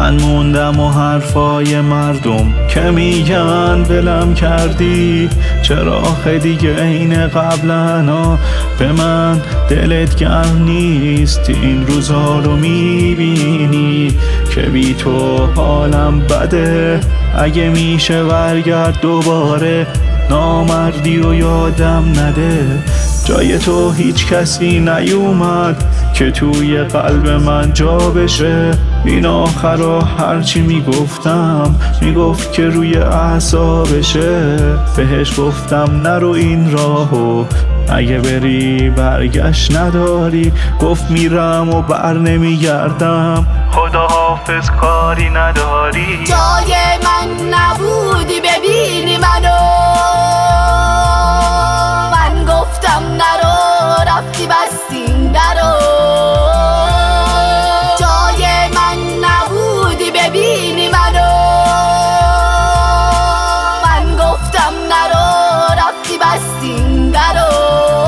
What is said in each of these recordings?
من موندم و حرفای مردم که میگن ولم کردی، چرا آخه دیگه عین قبلنا به من دلت گرم نیست؟ این روزا رو میبینی که بی تو حالم بده، اگه میشه برگرد دوباره نامردی و یادم نده. جای تو هیچ کسی نیومد که توی قلب من جا بشه. این آخرا هرچی میگفتم میگفت که روی اعصابشه. بهش گفتم نرو این راهو، اگه بری برگشت نداری. گفت میرم و بر نمیگردم، خدا حافظ کاری نداری. جای من نبودی ببینی منو، من گفتم نرو رفتی بستین درو. جای من نبودی ببینی منو، من گفتم نرو رفتی بستین درو.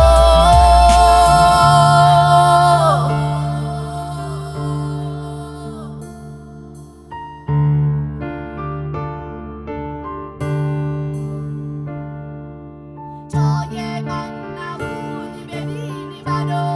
جای من نبودی ببینی منو.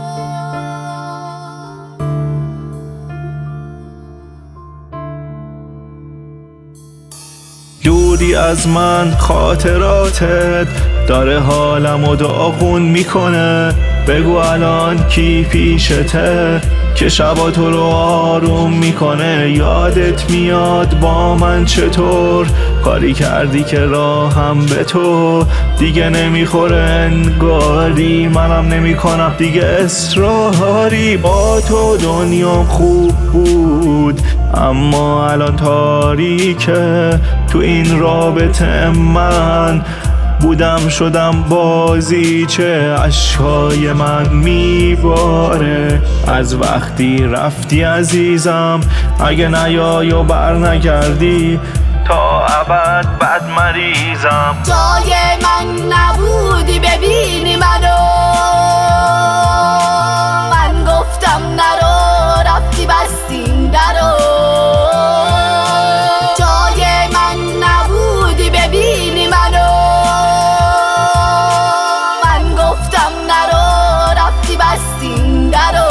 دوری از من خاطراتت داره حالمو داغون میکنه. بگو الان کی پیشته که شبا تو رو آروم میکنه؟ یادت میاد با من چطور کاری کردی که راهم به تو دیگه نمیخوره انگاری؟ منم نمیکنم دیگه اصراری. با تو دنیام خوب بود اما الان تاریکه. تو این رابطه من بودم شدم بازیچه. اشکای من میباره از وقتی رفتی عزیزم. اگه نیای و بر نگردی تا ابد بد مریضم. جای من نبودی ببینی منو، من گفتم نرو رفتی بستین درو. جای من نبودی ببینی منو، من گفتم نرو رفتی بستین درو.